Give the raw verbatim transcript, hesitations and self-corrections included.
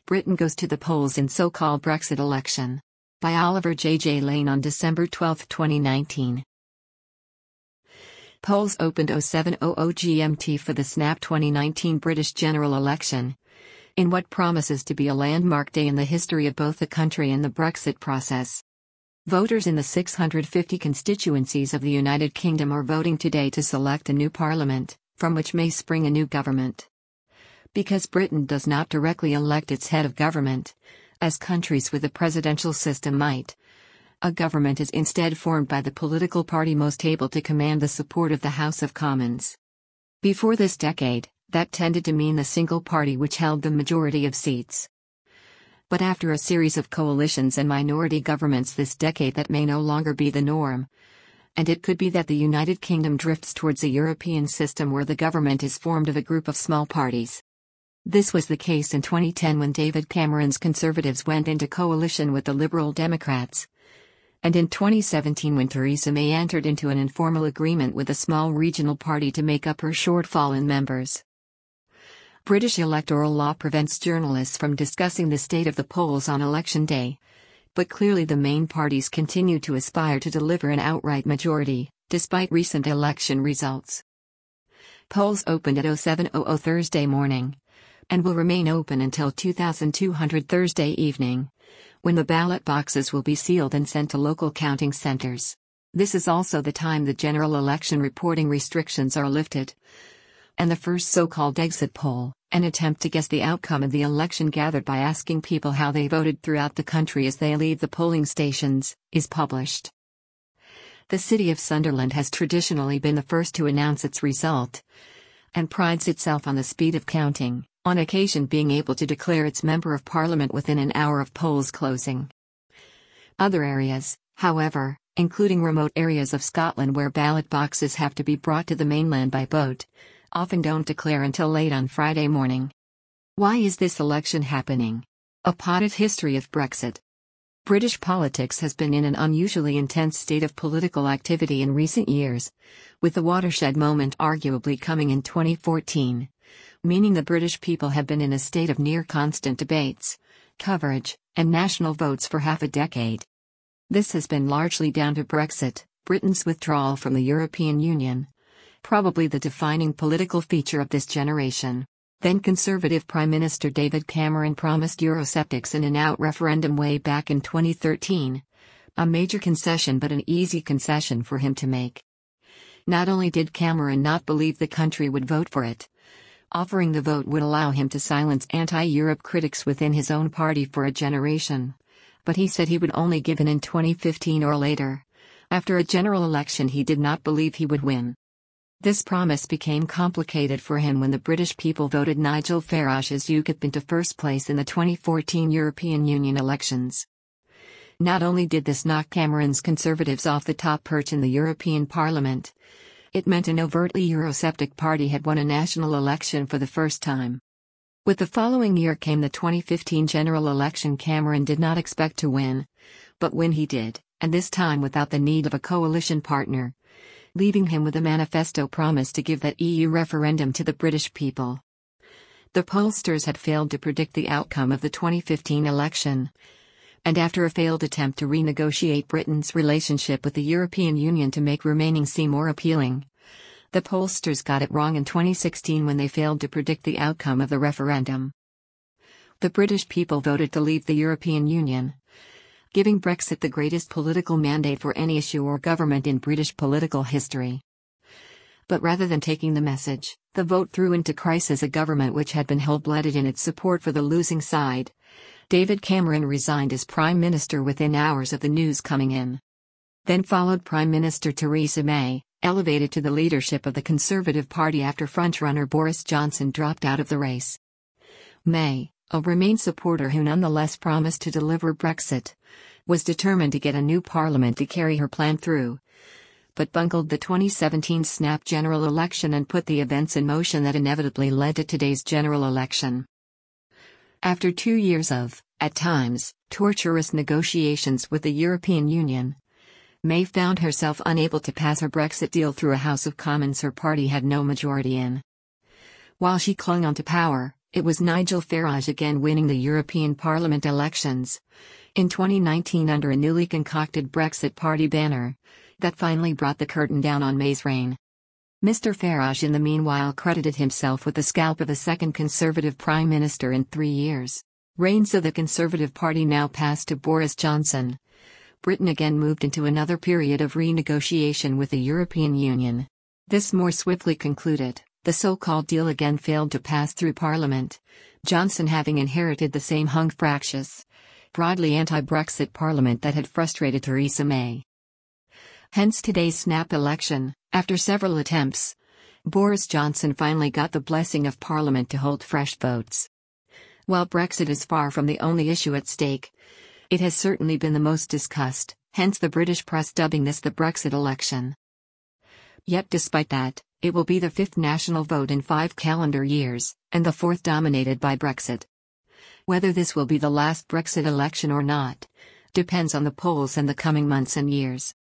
Britain goes to the polls in so-called Brexit election. By Oliver J. J. Lane on December twelfth, twenty nineteen. Polls opened oh seven hundred G M T for the snap twenty nineteen British general election, in what promises to be a landmark day in the history of both the country and the Brexit process. Voters in the six hundred fifty constituencies of the United Kingdom are voting today to select a new parliament, from which may spring a new government. Because Britain does not directly elect its head of government, as countries with a presidential system might, a government is instead formed by the political party most able to command the support of the House of Commons. Before this decade, that tended to mean the single party which held the majority of seats. But after a series of coalitions and minority governments this decade, that may no longer be the norm. And it could be that the United Kingdom drifts towards a European system where the government is formed of a group of small parties. This was the case in twenty ten when David Cameron's Conservatives went into coalition with the Liberal Democrats, and in twenty seventeen when Theresa May entered into an informal agreement with a small regional party to make up her shortfall in members. British electoral law prevents journalists from discussing the state of the polls on election day, but clearly the main parties continue to aspire to deliver an outright majority, despite recent election results. Polls opened at oh seven hundred Thursday morning, and will remain open until two thousand two hundred Thursday evening, when the ballot boxes will be sealed and sent to local counting centers. This is also the time the general election reporting restrictions are lifted, and the first so-called exit poll, an attempt to guess the outcome of the election gathered by asking people how they voted throughout the country as they leave the polling stations, is published. The city of Sunderland has traditionally been the first to announce its result, and prides itself on the speed of counting, on occasion being able to declare its Member of Parliament within an hour of polls closing. Other areas, however, including remote areas of Scotland where ballot boxes have to be brought to the mainland by boat, often don't declare until late on Friday morning. Why is this election happening? A potted history of Brexit. British politics has been in an unusually intense state of political activity in recent years, with the watershed moment arguably coming in twenty fourteen, meaning the British people have been in a state of near constant debates, coverage, and national votes for half a decade. This has been largely down to Brexit, Britain's withdrawal from the European Union, probably the defining political feature of this generation. Then Conservative Prime Minister David Cameron promised Eurosceptics an in-out referendum way back in twenty thirteen, a major concession but an easy concession for him to make. Not only did Cameron not believe the country would vote for it, offering the vote would allow him to silence anti-Europe critics within his own party for a generation, but he said he would only give in in twenty fifteen or later, after a general election he did not believe he would win. This promise became complicated for him when the British people voted Nigel Farage's UKIP into first place in the twenty fourteen European Union elections. Not only did this knock Cameron's Conservatives off the top perch in the European Parliament, it meant an overtly Eurosceptic party had won a national election for the first time. With the following year came the twenty fifteen general election Cameron did not expect to win, but win he did, and this time without the need of a coalition partner, leaving him with a manifesto promise to give that E U referendum to the British people. The pollsters had failed to predict the outcome of the twenty fifteen election, and after a failed attempt to renegotiate Britain's relationship with the European Union to make remaining seem more appealing, the pollsters got it wrong in twenty sixteen when they failed to predict the outcome of the referendum. The British people voted to leave the European Union, giving Brexit the greatest political mandate for any issue or government in British political history. But rather than taking the message, the vote threw into crisis a government which had been hell-blooded in its support for the losing side. David Cameron resigned as Prime Minister within hours of the news coming in. Then followed Prime Minister Theresa May, elevated to the leadership of the Conservative Party after frontrunner Boris Johnson dropped out of the race. May, a Remain supporter who nonetheless promised to deliver Brexit, was determined to get a new parliament to carry her plan through, but bungled the twenty seventeen snap general election and put the events in motion that inevitably led to today's general election. After two years of, at times, torturous negotiations with the European Union, May found herself unable to pass her Brexit deal through a House of Commons her party had no majority in. While she clung onto power, it was Nigel Farage again winning the European Parliament elections in twenty nineteen under a newly concocted Brexit Party banner that finally brought the curtain down on May's reign. Mister Farage in the meanwhile credited himself with the scalp of a second Conservative Prime Minister in three years. Reigns of the Conservative Party now passed to Boris Johnson. Britain again moved into another period of renegotiation with the European Union. This more swiftly concluded, the so-called deal again failed to pass through Parliament, Johnson having inherited the same hung fractious, broadly anti-Brexit Parliament that had frustrated Theresa May. Hence today's snap election. After several attempts, Boris Johnson finally got the blessing of Parliament to hold fresh votes. While Brexit is far from the only issue at stake, it has certainly been the most discussed, hence the British press dubbing this the Brexit election. Yet despite that, it will be the fifth national vote in five calendar years, and the fourth dominated by Brexit. Whether this will be the last Brexit election or not, depends on the polls and the coming months and years.